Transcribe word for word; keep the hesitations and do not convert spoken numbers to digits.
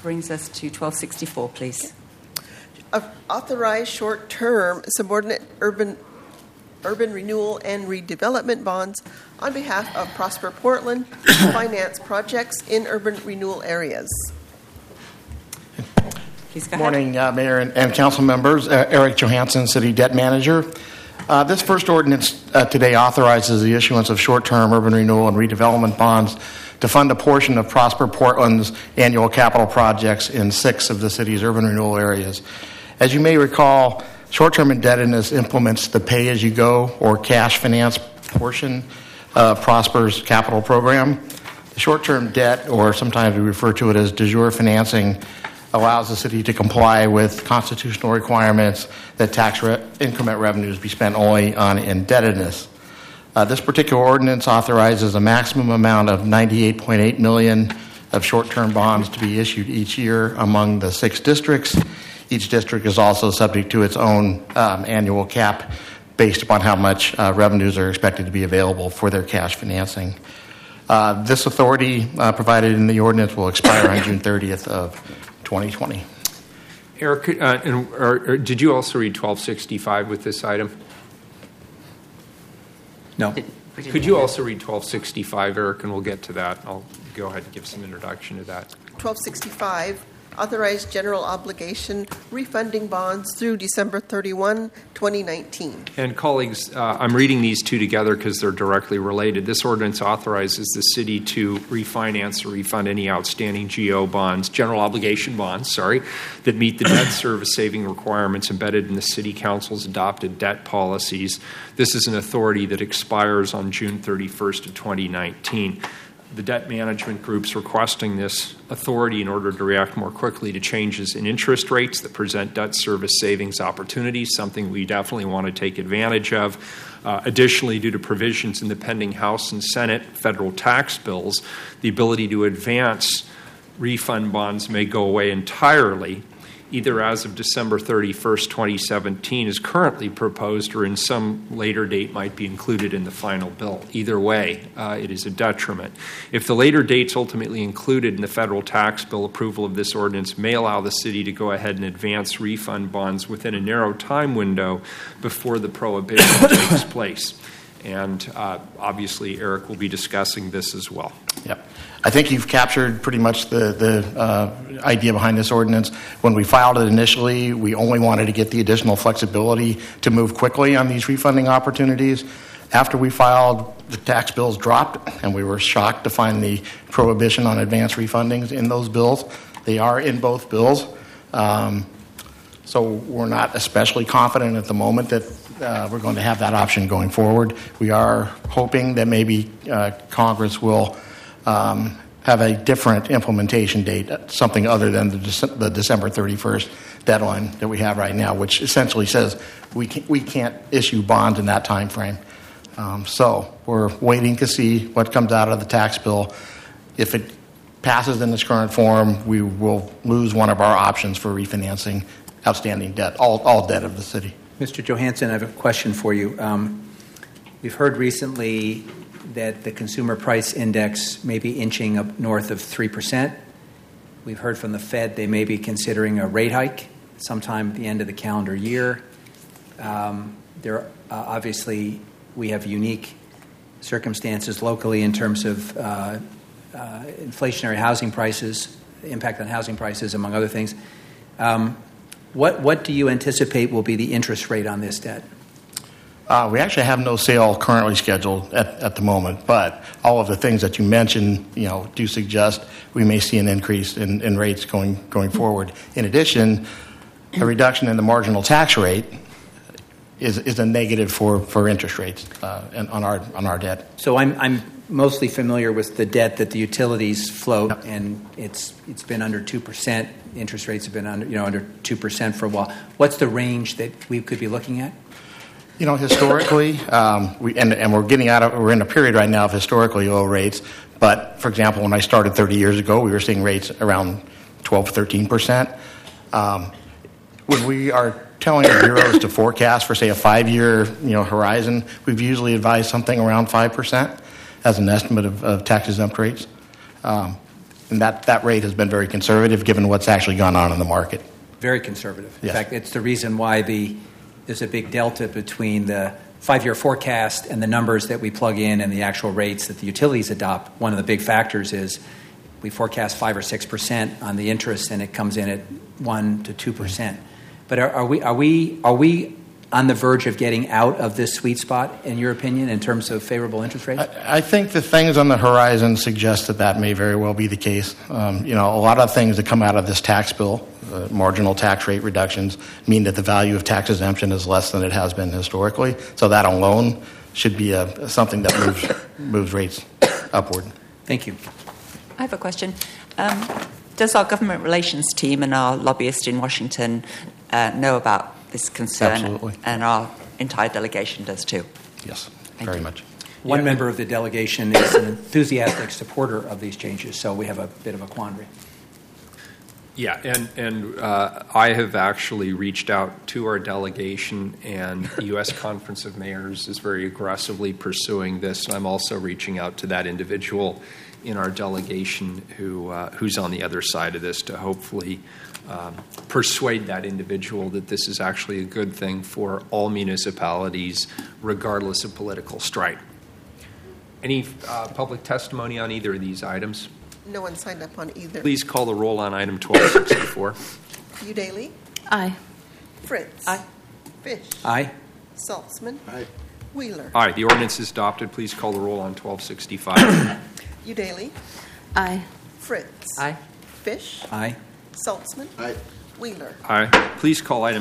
brings us to twelve sixty-four, please. Authorize short-term subordinate urban urban renewal and redevelopment bonds on behalf of Prosper Portland to finance projects in urban renewal areas. Please go Good morning, uh, Mayor and, and council members. Uh, Eric Johansson, City Debt Manager. Uh, this first ordinance uh, today authorizes the issuance of short-term urban renewal and redevelopment bonds to fund a portion of Prosper Portland's annual capital projects in six of the city's urban renewal areas. As you may recall, short-term indebtedness implements the pay-as-you-go or cash finance portion of Prosper's capital program. The short-term debt, or sometimes we refer to it as de jure financing, allows the city to comply with constitutional requirements that tax re- increment revenues be spent only on indebtedness. Uh, this particular ordinance authorizes a maximum amount of ninety-eight point eight million dollars of short-term bonds to be issued each year among the six districts. Each district is also subject to its own um, annual cap based upon how much uh, revenues are expected to be available for their cash financing. Uh, this authority uh, provided in the ordinance will expire on June thirtieth of twenty twenty. Eric, uh, and, or, or did you also read twelve sixty-five with this item? No. Could you also read twelve sixty-five, Eric, and we'll get to that. I'll go ahead and give some introduction to that. twelve sixty-five, authorize general obligation refunding bonds through December thirty-first, twenty nineteen. And colleagues, uh, I'm reading these two together because they're directly related. This ordinance authorizes the city to refinance or refund any outstanding G O bonds, general obligation bonds, sorry, that meet the debt service saving requirements embedded in the City Council's adopted debt policies. This is an authority that expires on June thirty-first of twenty nineteen. The debt management group's requesting this authority in order to react more quickly to changes in interest rates that present debt service savings opportunities, something we definitely want to take advantage of. Uh, additionally, due to provisions in the pending House and Senate federal tax bills, the ability to advance refund bonds may go away entirely, either as of December thirty-first, twenty seventeen, is currently proposed, or in some later date might be included in the final bill. Either way, uh, it is a detriment. If the later dates ultimately included in the federal tax bill, approval of this ordinance may allow the city to go ahead and advance refund bonds within a narrow time window before the prohibition takes place. And uh, obviously, Eric will be discussing this as well. Yep. I think you've captured pretty much the, the uh, idea behind this ordinance. When we filed it initially, we only wanted to get the additional flexibility to move quickly on these refunding opportunities. After we filed, the tax bills dropped, and we were shocked to find the prohibition on advance refundings in those bills. They are in both bills. Um, so we're not especially confident at the moment that uh, we're going to have that option going forward. We are hoping that maybe uh, Congress will Um, have a different implementation date, something other than the, Dece- the December thirty-first deadline that we have right now, which essentially says we can't, we can't issue bonds in that time frame. Um, so we're waiting to see what comes out of the tax bill. If it passes in its current form, we will lose one of our options for refinancing outstanding debt, all, all debt of the city. Mister Johansson, I have a question for you. Um, we've heard recently that the consumer price index may be inching up north of three percent. We've heard from the Fed they may be considering a rate hike sometime at the end of the calendar year. Um, there, uh, obviously, we have unique circumstances locally in terms of uh, uh, inflationary housing prices, impact on housing prices, among other things. Um, what, what do you anticipate will be the interest rate on this debt? Uh, we actually have no sale currently scheduled at, at the moment, but all of the things that you mentioned, you know, do suggest we may see an increase in, in rates going going forward. In addition, a reduction in the marginal tax rate is is a negative for, for interest rates uh, and on our on our debt. So I'm I'm mostly familiar with the debt that the utilities float, yep. and it's it's been under two percent. Interest rates have been under you know under two percent for a while. What's the range that we could be looking at? You know, historically, um, we and, and we're getting out of we're in a period right now of historically low rates. But for example, when I started thirty years ago, we were seeing rates around twelve, thirteen percent. Um, when we are telling the bureaus to forecast for, say, a five-year you know horizon, we've usually advised something around five percent as an estimate of, of tax exempt rates. Um, And that, that rate has been very conservative given what's actually gone on in the market. Very conservative. In Yes. fact, it's the reason why the there's a big delta between the five-year forecast and the numbers that we plug in and the actual rates that the utilities adopt. One of the big factors is we forecast five or six percent on the interest, and it comes in at one to two percent. But are, are we are we are we on the verge of getting out of this sweet spot, in your opinion, in terms of favorable interest rates? I, I think the things on the horizon suggest that that may very well be the case. Um, you know, a lot of things that come out of this tax bill, uh, marginal tax rate reductions, mean that the value of tax exemption is less than it has been historically. So that alone should be a, something that moves moves rates upward. Thank you. I have a question. Um, does our government relations team and our lobbyist in Washington uh, know about this concern? Absolutely. And our entire delegation does too. Yes, Thank very you. much. One Yeah. member of the delegation is an enthusiastic supporter of these changes, so we have a bit of a quandary. Yeah, and, and uh, I have actually reached out to our delegation, and the U S Conference of Mayors is very aggressively pursuing this. And I'm also reaching out to that individual in our delegation who uh, who's on the other side of this to hopefully um, persuade that individual that this is actually a good thing for all municipalities, regardless of political stripe. Any uh, public testimony on either of these items? No one signed up on either. Please call the roll on item twelve sixty-four. Udaly, Aye. Fritz. Aye. Fish. Aye. Saltzman. Aye. Wheeler. Aye, the ordinance is adopted. Please call the roll on twelve sixty-five. Udaly, Aye. Fritz. Aye. Fish. Aye. Saltzman. Aye. Wheeler. Aye. Please call item